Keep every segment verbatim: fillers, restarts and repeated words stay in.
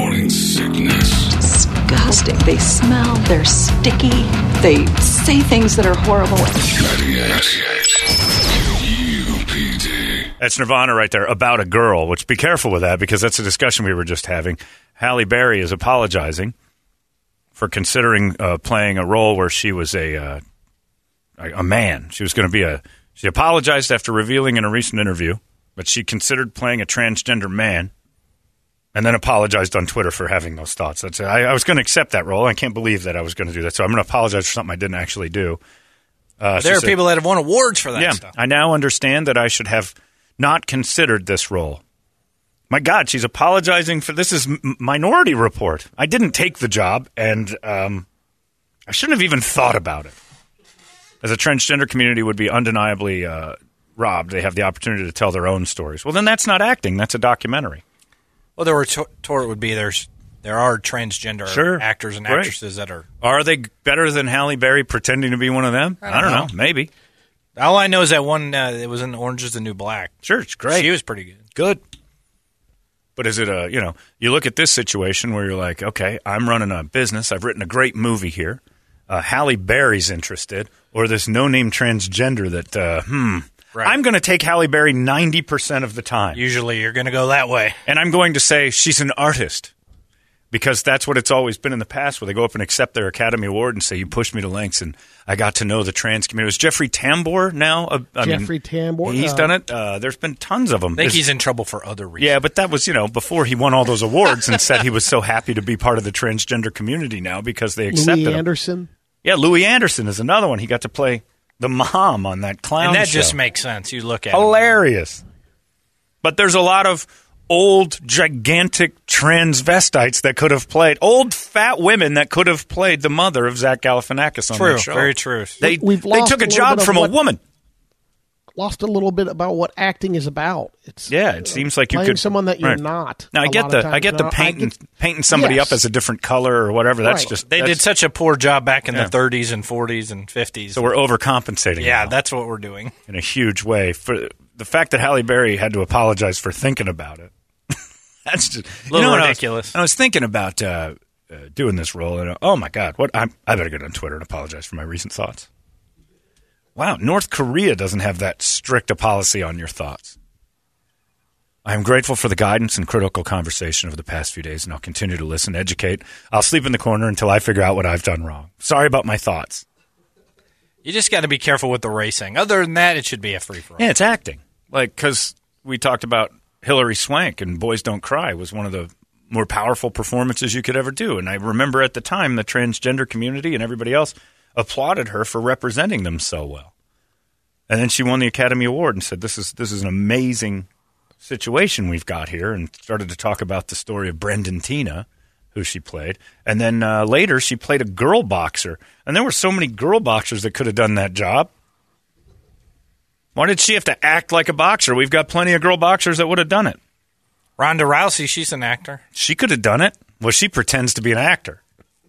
morning sickness. Disgusting. They smell, they're sticky, they say things that are horrible. U P D. That's Nirvana right there, About a Girl, which be careful with that because that's a discussion we were just having. Halle Berry is apologizing for considering uh, playing a role where she was a uh, a man. She was going to be a... She apologized after revealing in a recent interview, but she considered playing a transgender man and then apologized on Twitter for having those thoughts. That's, I, I was going to accept that role. I can't believe that I was going to do that, so I'm going to apologize for something I didn't actually do. Uh, there are said, people that have won awards for that yeah, stuff. I now understand that I should have not considered this role. My God, she's apologizing for this is M- Minority Report. I didn't take the job, and um, I shouldn't have even thought about it. As a transgender community would be undeniably uh, robbed. They have the opportunity to tell their own stories. Well, then that's not acting. That's a documentary. Well, the retort would be there's there are transgender Sure. actors and Right. actresses that are. Are they better than Halle Berry pretending to be one of them? I don't I don't know. know. Maybe. All I know is that one uh, it was in Orange is the New Black. Sure, it's great. She was pretty good. Good. But is it a, you know, you look at this situation where you're like, okay, I'm running a business. I've written a great movie here. Uh, Halle Berry's interested. Or this no-name transgender that, uh, hmm, Right. I'm going to take Halle Berry ninety percent of the time. Usually you're going to go that way. And I'm going to say she's an artist. Because that's what it's always been in the past, where they go up and accept their Academy Award and say, you pushed me to lengths, and I got to know the trans community. Is Jeffrey Tambor now? Uh, I Jeffrey mean, Tambor? He's uh, done it. Uh, there's been tons of them. I think Is- he's in trouble for other reasons. Yeah, but that was, you know, before he won all those awards and said he was so happy to be part of the transgender community now because they accepted Louis him. Anderson. Yeah, Louis Anderson is another one. He got to play the mom on that clown And that show. just makes sense. You look at it. Hilarious. But there's a lot of old, gigantic transvestites that could have played, old, fat women that could have played the mother of Zach Galifianakis on True, that show. very true. They, We've they lost took a a little job bit of from what- a woman. Lost a little bit about what acting is about. It's Yeah, it seems like you playing could someone that you're right. not. Now I a get lot the of times. I get the No, I painting get- painting somebody Yes. up as a different color or whatever. That's Right. just They that's, did such a poor job back in Yeah. the thirties and forties and fifties. so we're overcompensating. yeah, now that's what we're doing. in a huge way for the fact that Halle Berry had to apologize for thinking about it. That's just A little you know what ridiculous. I was, I was thinking about uh, uh, doing this role, and uh, oh my God, what I'm, I better get on Twitter and apologize for my recent thoughts. Wow, North Korea doesn't have that strict a policy on your thoughts. I am grateful for the guidance and critical conversation of the past few days, and I'll continue to listen, educate. I'll sleep in the corner until I figure out what I've done wrong. Sorry about my thoughts. You just got to be careful with the racing. Other than that, it should be a free-for-all. Yeah, it's acting. Like, because we talked about Hilary Swank and Boys Don't Cry was one of the more powerful performances you could ever do. And I remember at the time the transgender community and everybody else applauded her for representing them so well. And then she won the Academy Award and said, this is this is an amazing situation we've got here, and started to talk about the story of Brendan Tina, who she played. And then uh, later she played a girl boxer. And there were so many girl boxers that could have done that job. Why did she have to act like a boxer? We've got plenty of girl boxers that would have done it. Ronda Rousey, she's an actor. She could have done it. Well, she pretends to be an actor.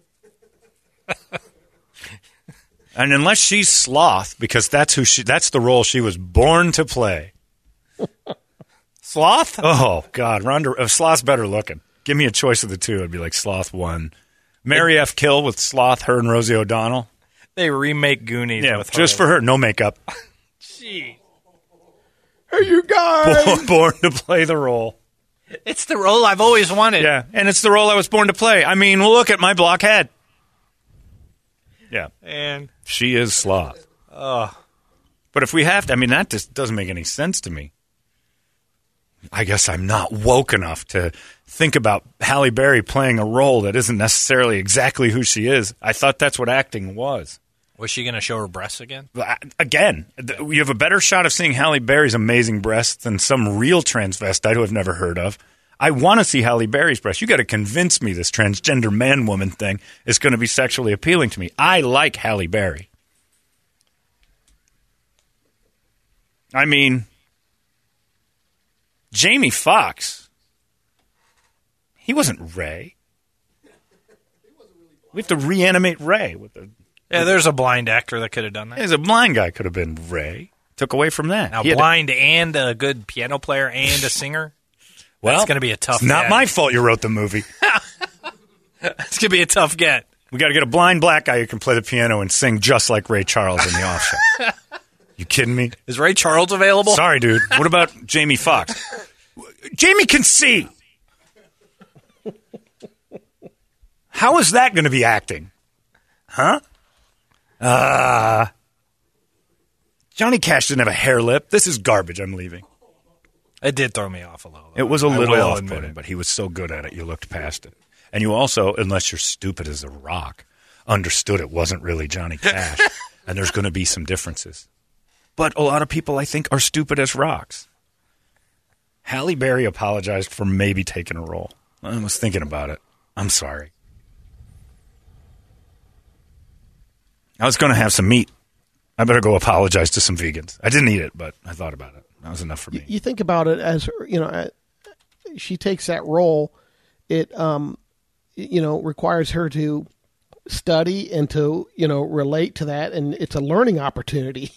And unless she's Sloth, because that's who she that's the role she was born to play. Sloth? Oh God, Ronda uh, Sloth's better looking. Give me a choice of the two. It'd be like Sloth one. Mary F. Kill with Sloth, her and Rosie O'Donnell. They remake Goonies Yeah, with her. just for her, no makeup. Gee. Hey, you guys! Born, born to play the role. It's the role I've always wanted. Yeah, and it's the role I was born to play. I mean, look at my blockhead. Yeah, And she is Sloth. oh, But if we have to, I mean, that just doesn't make any sense to me. I guess I'm not woke enough to think about Halle Berry playing a role that isn't necessarily exactly who she is. I thought that's what acting was. was she going to show her breasts again? But I- Again, th- you have a better shot of seeing Halle Berry's amazing breasts than some real transvestite who I've never heard of. I want to see Halle Berry's breasts. You got to convince me this transgender man-woman thing is going to be sexually appealing to me. I like Halle Berry. I mean, Jamie Foxx, he wasn't Ray. We have to reanimate Ray with the. Yeah, there's a blind actor that could have done that. As a blind guy could have been Ray. Took away from that. Now, He had to- blind and a good piano player and a singer. well, That's going to be a tough. It's not ad. my fault you wrote the movie. It's gonna be a tough get. We got to get a blind black guy who can play the piano and sing just like Ray Charles in the off show. You kidding me? Is Ray Charles available? Sorry, dude. What about Jamie Foxx? Jamie can see. How is that going to be acting? Huh? Uh, Johnny Cash didn't have a hair lip. This is garbage. I'm leaving. It did throw me off a little. It was a I little will admit off-putting, it. but he was so good at it, you looked past it. And you also, unless you're stupid as a rock, understood it wasn't really Johnny Cash. And there's going to be some differences. But a lot of people, I think, are stupid as rocks. Halle Berry apologized for maybe taking a role. I was thinking about it. I'm sorry. I was going to have some meat. I better go apologize to some vegans. I didn't eat it, but I thought about it. That was enough for me. You think about it as, you know, uh, she takes that role. It, um, you know, requires her to study and to, you know, relate to that. And it's a learning opportunity.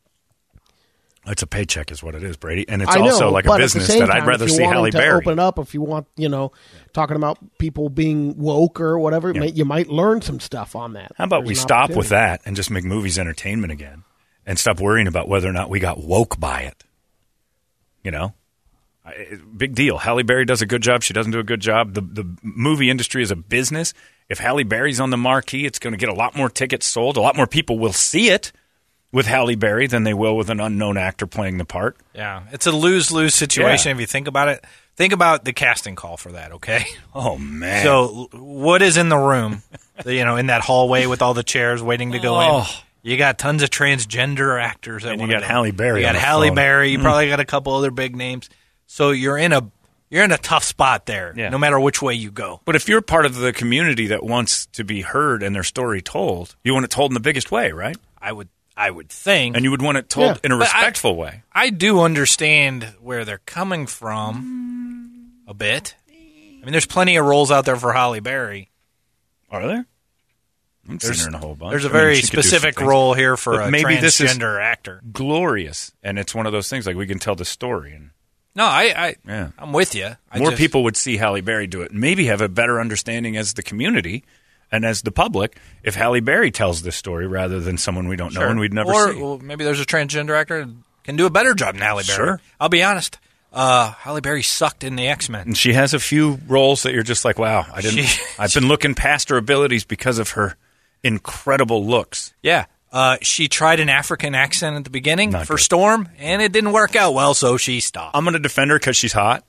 It's a paycheck is what it is, Brady. And it's I know, also like a but at the business same that I'd time, rather if you see wanted Halle to Berry. open it up, if you want, you know, talking about people being woke or whatever, Yeah. may, you might learn some stuff on that. How about There's we an stop with opportunity. that and just make movies entertainment again and stop worrying about whether or not we got woke by it? You know? I, big deal. Halle Berry does a good job. She doesn't do a good job. The the movie industry is a business. If Halle Berry's on the marquee, it's going to get a lot more tickets sold. A lot more people will see it with Halle Berry than they will with an unknown actor playing the part. Yeah, it's a lose-lose situation Yeah. if you think about it. Think about the casting call for that, okay? Oh, man. So, what is in the room? You know, in that hallway with all the chairs waiting to go in. Oh. You got tons of transgender actors. That And you wanna got go. Halle Berry You on got the Halle phone. Berry. You Mm. probably got a couple other big names. So you're in a you're in a tough spot there. Yeah. No matter which way you go. But if you're part of the community that wants to be heard and their story told, you want it told in the biggest way, right? I would I would think. And you would want it told Yeah. in a But I- respectful way. I do understand where they're coming from a bit. I mean, there's plenty of roles out there for Halle Berry. Are there? I'm seeing There's, her in a whole bunch. there's a I mean, very she could do some specific things. role here for But a maybe this is transgender actor. glorious, and it's one of those things like we can tell the story, and No, I, I Yeah. I'm with you. I more just- people would see Halle Berry do it, and maybe have a better understanding as the community and as the public if Halle Berry tells this story rather than someone we don't know Sure. and we'd never or, see. Well, maybe there's a transgender actor that can do a better job than Halle Berry. Sure. I'll be honest. Uh, Halle Berry sucked in the X-Men. And she has a few roles that you're just like, wow, I didn't. She- I've been looking past her abilities because of her incredible looks. Yeah. Uh, she tried an African accent at the beginning Not for good. Storm, and it didn't work out well, so she stopped. I'm going to defend her because she's hot.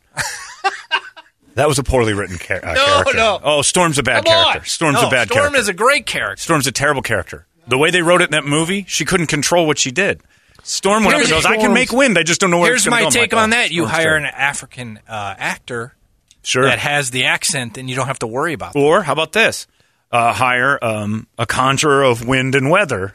That was a poorly written char- uh, No, character. no. Oh, Storm's a bad Come on. character. Storm's No, a bad Storm character. is a great character. Storm's a terrible character. The way they wrote it in that movie, she couldn't control what she did. Storm went Here's- up and goes, I can Storm's- make wind. I just don't know where Here's it's going my to go. I'm take like, on oh, that. You Storm's hire an terrible. African uh, actor Sure. that has the accent, and you don't have to worry about that. Or how about this? Uh, hire um, a conjurer of wind and weather,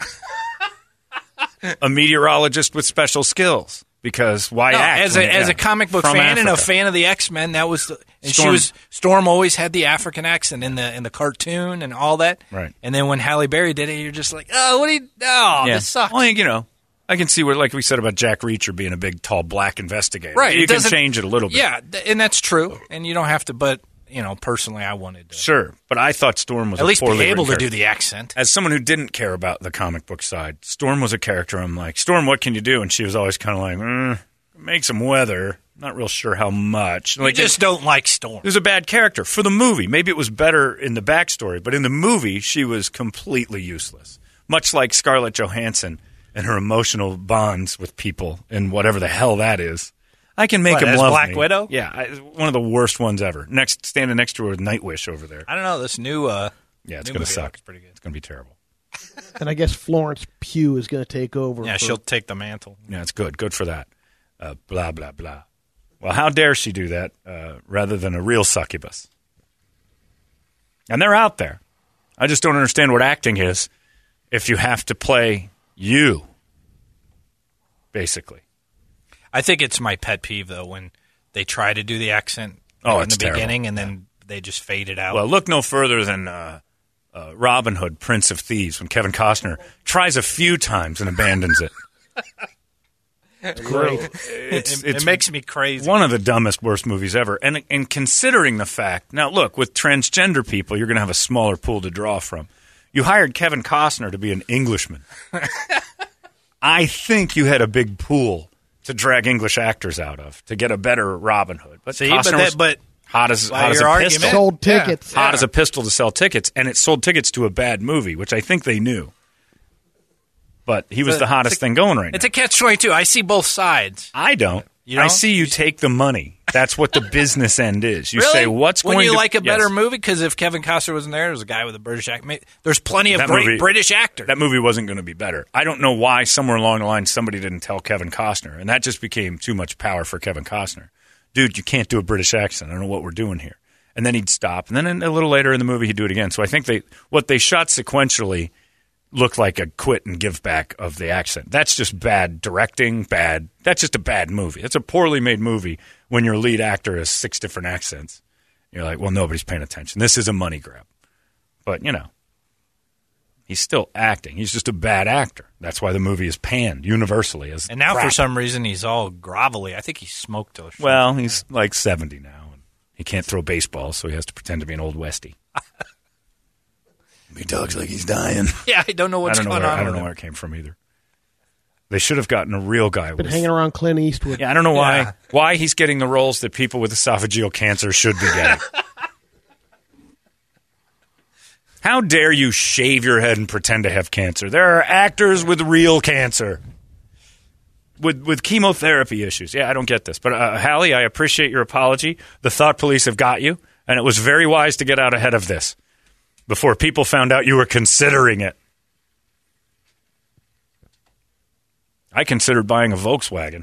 a meteorologist with special skills. Because why No, act? as when a you- as yeah, a comic book from fan and a Africa. fan of the X-Men, that was the, and she Storm- was Storm always had the African accent in the in the cartoon and all that. Right. And then when Halle Berry did it, you're just like, oh, what do you? Oh, Yeah. this sucks. Well, you know, I can see where, like we said about Jack Reacher being a big, tall, black investigator. Right. You it can doesn't- change it a little bit. Yeah, th- and that's true. And you don't have to. But you know, personally, I wanted to Sure. But I thought Storm was at a least be poorly able to written do character. the accent. As someone who didn't care about the comic book side, Storm was a character. I'm like, Storm, what can you do? And she was always kind of like, mm, make some weather. Not real sure how much. You Like, just don't like Storm. it was a bad character for the movie. Maybe it was better in the backstory, but in the movie, she was completely useless. Much like Scarlett Johansson and her emotional bonds with people and whatever the hell that is. I can make What, him as love Black me. Widow? Yeah, I, one of the worst ones ever. Next, standing next to her with Nightwish over there. I don't know this new. Uh, Yeah, it's new going to movie suck. looks pretty good. It's going to be terrible. And I guess Florence Pugh is going to take over. Yeah, for- she'll take the mantle. Yeah, it's good. Good for that. Uh, blah, blah, blah. Well, how dare she do that uh, rather than a real succubus? And they're out there. I just don't understand what acting is if you have to play you, basically. I think it's my pet peeve though when they try to do the accent Oh, in it's the terrible. beginning and then they just fade it out. Well, look no further than uh, uh, Robin Hood, Prince of Thieves, when Kevin Costner tries a few times and abandons it. Great. It's, it, it's it makes me crazy. one of the dumbest, worst movies ever. And and considering the fact, now look, with transgender people, you're going to have a smaller pool to draw from. You hired Kevin Costner to be an Englishman. I think you had a big pool to drag English actors out of to get a better Robin Hood. But See, Costner but, that, was but hot as, by hot as your a argument- pistol. Sold Yeah. tickets. Hot as a pistol to sell tickets, and it sold tickets to a bad movie, which I think they knew. But he was a- the hottest it's a- thing going right it's now. a catch twenty-two. I see both sides. I don't. You I don't? see you take the money. That's what the business end is. You Really? say, what's going Wouldn't you to... like a better Yes. movie? Because if Kevin Costner wasn't there, there was a guy with a British accent. There's plenty of That great movie- British actors. That movie wasn't going to be better. I don't know why somewhere along the line somebody didn't tell Kevin Costner, and that just became too much power for Kevin Costner. Dude, you can't do a British accent. I don't know what we're doing here. And then he'd stop, and then a little later in the movie he'd do it again. So I think they what they shot sequentially looked like a quit and give back of the accent. That's just bad directing, bad. That's just a bad movie. It's a poorly made movie when your lead actor has six different accents. You're like, well, nobody's paying attention. This is a money grab. But, you know, he's still acting. He's just a bad actor. That's why the movie is panned universally as and now crap. for some reason he's all grovelly. I think he smoked till shit. Well, he's like seventy now. And he can't throw baseballs, so he has to pretend to be an old Westie. He talks like he's dying. yeah, I don't know what's I don't know going where, on. I don't with know him. where it came from either. They should have gotten a real guy. Been with, hanging around Clint Eastwood. yeah, I don't know why Yeah. why he's getting the roles that people with esophageal cancer should be getting. How dare you shave your head and pretend to have cancer? There are actors with real cancer. With with chemotherapy issues. Yeah, I don't get this. But, uh, Hallie, I appreciate your apology. The thought police have got you, and it was very wise to get out ahead of this before people found out you were considering it. I considered buying a Volkswagen.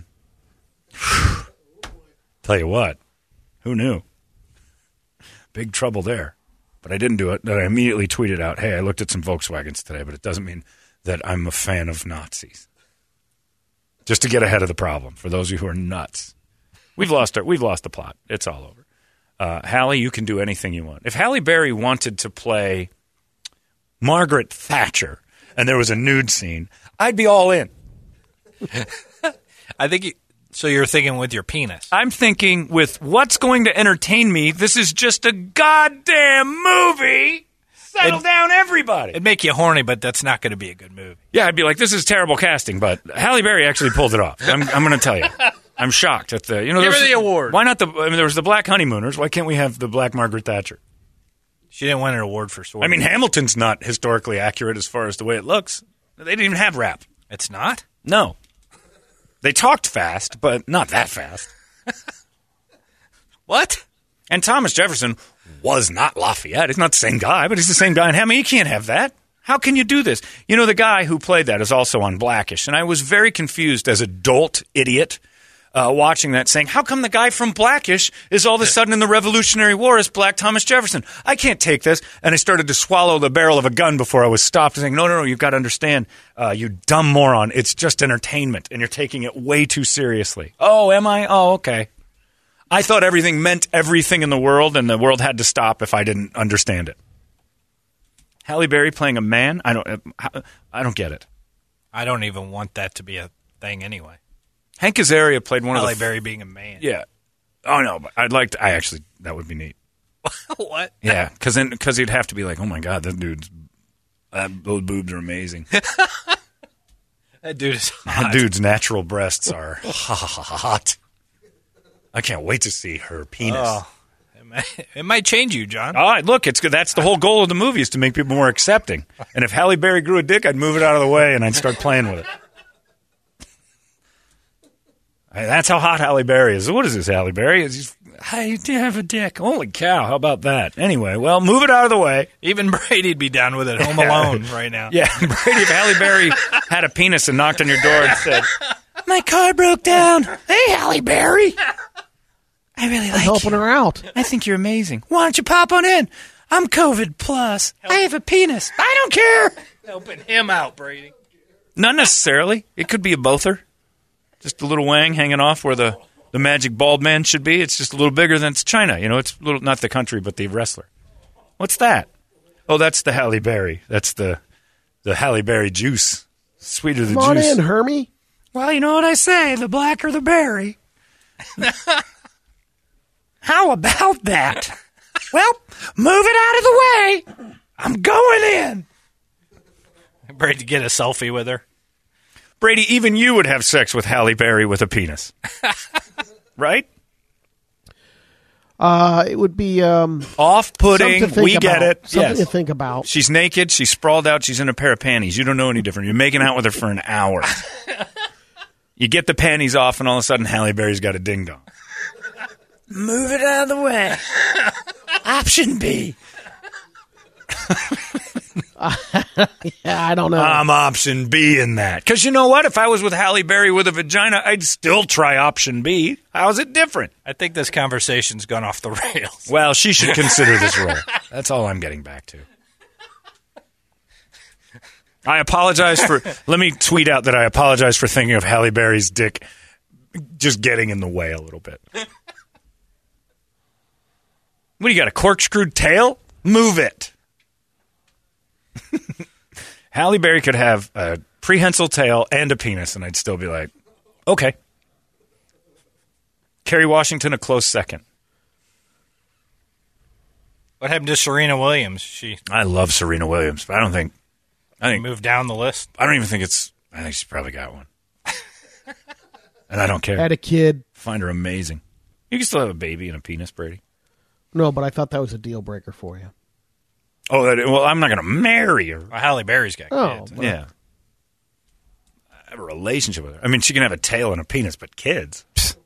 Tell you what, who knew? Big trouble there. But I didn't do it. Then I immediately tweeted out, hey, I looked at some Volkswagens today, but it doesn't mean that I'm a fan of Nazis. Just to get ahead of the problem, for those of you who are nuts. We've lost our, we've lost the plot. It's all over. Uh, Hallie, you can do anything you want. If Halle Berry wanted to play Margaret Thatcher and there was a nude scene, I'd be all in. I think you, so. You're thinking with your penis. I'm thinking with what's going to entertain me, this is just a goddamn movie. Settle It- down, everybody. It'd make you horny, but that's not going to be a good movie. Yeah, I'd be like, this is terrible casting, but Halle Berry actually pulled it off. I'm, I'm going to tell you. I'm shocked at the, you know, Give her there's- the award. Why not the, I mean, there was the Black Honeymooners. Why can't we have the Black Margaret Thatcher? She didn't win an award for sword. I mean, Hamilton's not historically accurate as far as the way it looks. They didn't even have rap. it's not. No. They talked fast, but not that fast. What? And Thomas Jefferson was not Lafayette. He's not the same guy, but he's the same guy in Hamilton. You can't have that. How can you do this? You know, the guy who played that is also on Blackish, and I was very confused as a dolt idiot uh, watching that, saying, how come the guy from Blackish is all of a sudden in the Revolutionary War as Black Thomas Jefferson? I can't take this. And I started to swallow the barrel of a gun before I was stopped, saying, no, no, no, you've got to understand, uh, you dumb moron. It's just entertainment, and you're taking it way too seriously. Oh, am I? Oh, okay. I thought everything meant everything in the world, and the world had to stop if I didn't understand it. Halle Berry playing a man? I don't. I don't get it. I don't even want that to be a thing anyway. Hank Azaria played one Halle of the. Berry being a man. Yeah. Oh no, but I'd like to. I actually that would be neat. What? Yeah, because then because he'd have to be like, oh my god, that dude's that, those boobs are amazing. That dude is That hot. dude's natural breasts are hot. I can't wait to see her penis. Oh, it, might, it might change you, John. All right, look, it's good. That's the whole goal of the movie is to make people more accepting. And if Halle Berry grew a dick, I'd move it out of the way and I'd start playing with it. Hey, that's how hot Halle Berry is. What is this, Halle Berry? Is hey, you do have a dick. Holy cow, how about that? Anyway, well, move it out of the way. Even Brady'd be down with it. Home Alone right now. Yeah, Brady, if Halle Berry had a penis and knocked on your door and said, my car broke down. Hey, Halle Berry. I really I'm like helping you. her out. I think you're amazing. Why don't you pop on in? I'm COVID plus. I have a penis. I don't care. Helping him out, Brady. Not necessarily. It could be a bother. Just a little wang hanging off where the, the magic bald man should be. It's just a little bigger than it's China. You know, it's a little, not the country, but the wrestler. What's that? Oh, that's the Halle Berry. That's the the Halle Berry juice. Sweeter the Come on juice. in, Hermie. Well, you know what I say, the blacker the berry. How about that? Well, move it out of the way. I'm going in. Brady, get a selfie with her. Brady, even you would have sex with Halle Berry with a penis. Right? Uh, it would be um, Off-putting. something to think We get about. it. Something Yes. to think about. She's naked. She's sprawled out. She's in a pair of panties. You don't know any different. You're making out with her for an hour. You get the panties off, and all of a sudden, Halle Berry's got a ding-dong. Move it out of the way. Option B. Yeah, I don't know. I'm option B in that. Because you know what? If I was with Halle Berry with a vagina, I'd still try option B. How's it different? I think this conversation's gone off the rails. Well, she should consider this role. That's all I'm getting back to. I apologize for... Let me tweet out that I apologize for thinking of Halle Berry's dick just getting in the way a little bit. What, do you got, a corkscrewed tail? Move it. Halle Berry could have a prehensile tail and a penis, and I'd still be like, okay. Kerry Washington, a close second. What happened to Serena Williams? She I love Serena Williams, but I don't think... I think moved down the list. I don't even think it's... I think she's probably got one. And I don't care. Had a kid. Find her amazing. You can still have a baby and a penis, Brady. No, but I thought that was a deal breaker for you. Oh, that, well, I'm not going to marry her. Well, Halle Berry's got Oh, kids. well. Yeah. I have a relationship with her. I mean, she can have a tail and a penis, but kids.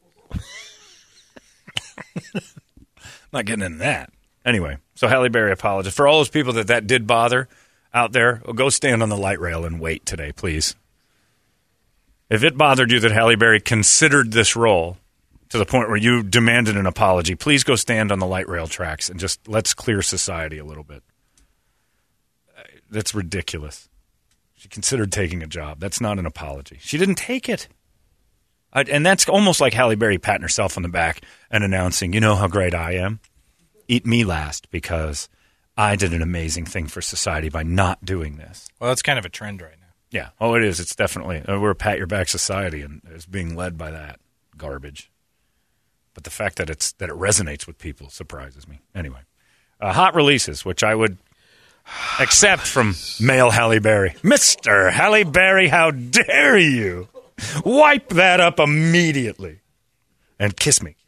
Not getting into that. Anyway, so Halle Berry apologized. For all those people that that did bother out there, well, go stand on the light rail and wait today, please. If it bothered you that Halle Berry considered this role to the point where you demanded an apology, please go stand on the light rail tracks and just let's clear society a little bit. That's ridiculous. She considered taking a job. That's not an apology. She didn't take it. I, and that's almost like Halle Berry patting herself on the back and announcing, you know how great I am? Eat me last because I did an amazing thing for society by not doing this. Well, that's kind of a trend right now. Yeah. Oh, it is. It's definitely. Uh, we're a pat-your-back society, and it's being led by that garbage. But the fact that it's that it resonates with people surprises me. Anyway, uh, hot releases, which I would accept from male Halle Berry. Mister Halle Berry, how dare you? Wipe that up immediately and kiss me.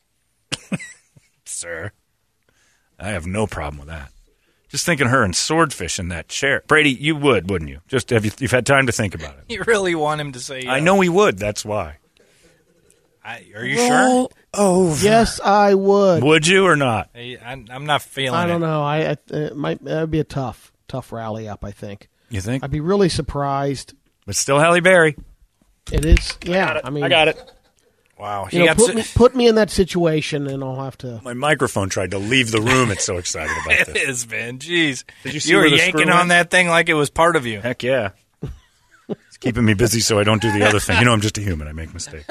Sir, I have no problem with that. Just thinking her and Swordfish in that chair. Brady, you would, wouldn't you? Just have you, you've had time to think about it. You really want him to say yes. I know he would. That's why. I, are you sure? Over. Yes, I would. Would you or not? I, I'm, I'm not feeling I don't it. know. I, I it might that'd be a tough, tough rally up. I think. You think? I'd be really surprised. But still Halle Berry. It is. Yeah. I, mean, I got it. Wow. He You know, got put, s- me, put me in that situation, and I'll have to. My microphone tried to leave the room. It's so excited about It this. is, man. Jeez. Did you see you were where the yanking screw on went? that thing like it was part of you. Heck yeah. It's keeping me busy so I don't do the other thing. You know, I'm just a human. I make mistakes.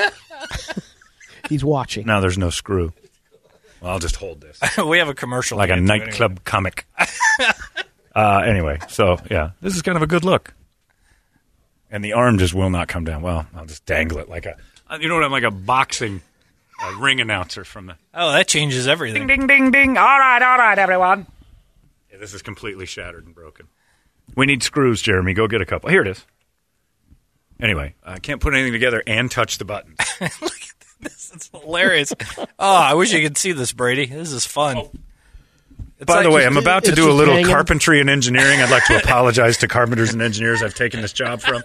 He's watching. Now there's no screw. Well, I'll just hold this. We have a commercial. Like to a get to nightclub anyway. comic. uh, anyway, so, yeah. This is kind of a good look. And the arm just will not come down. Well, I'll just dangle it like a... You know what? I'm like a boxing uh, ring announcer from the... Oh, that changes everything. Ding, ding, ding. All right, all right, everyone. Yeah, this is completely shattered and broken. We need screws, Jeremy. Go get a couple. Here it is. Anyway, I can't put anything together and touch the buttons. It's hilarious. Oh, I wish you could see this, Brady. This is fun. It's By like the way, just- I'm about to it's do a just little hanging. carpentry and engineering. I'd like to apologize to carpenters and engineers I've taken this job from.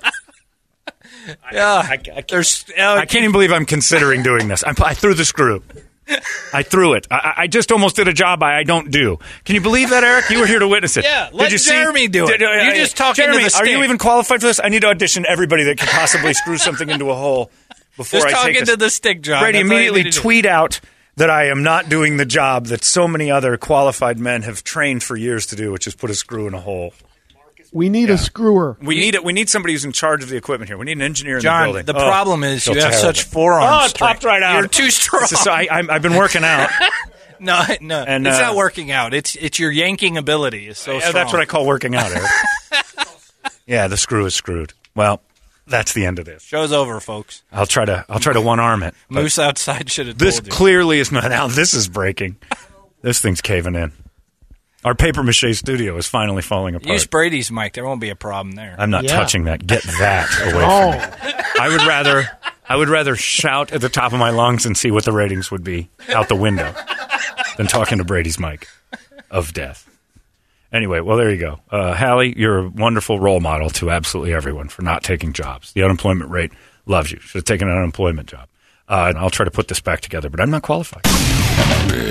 yeah. I, I, can't, There's. Uh, I can't even believe I'm considering doing this. I, I threw the screw. I threw it. I, I just almost did a job I, I don't do. Can you believe that, Eric? You were here to witness it. Yeah, Did let you see- Jeremy do it. Did- uh, You just talking to Jeremy, the are you stick. even qualified for this? I need to audition everybody that could possibly screw something into a hole before Just I talking take this. to the stick, John. Brady, That's all you immediately need to do. tweet out that I am not doing the job that so many other qualified men have trained for years to do, which is put a screw in a hole. We need a screwer. We need it. We need somebody who's in charge of the equipment here. We need an engineer in John, the building. the Oh, problem is feel you have terrible. such forearm Oh, it strength. popped right out. You're too strong. It's just- so I, I'm- I've been working out. no, no, And, it's uh, not working out. It's it's your yanking ability is so Yeah, strong. that's what I call working out, Eric. Yeah, the screw is screwed. Well, That's the end of this. Show's over, folks. I'll try to I'll try to one arm it. but Moose outside should have This told you. clearly is not. Now this is breaking. This thing's caving in. Our paper mache studio is finally falling apart. Use Brady's mic. There won't be a problem there. I'm not Yeah. touching that. Get that away from Oh, me. I would rather I would rather shout at the top of my lungs and see what the ratings would be out the window than talking to Brady's mic of death. Anyway, well, there you go. Uh, Hallie, you're a wonderful role model to absolutely everyone for not taking jobs. The unemployment rate loves you. Should have taken an unemployment job. Uh, and I'll try to put this back together, but I'm not qualified.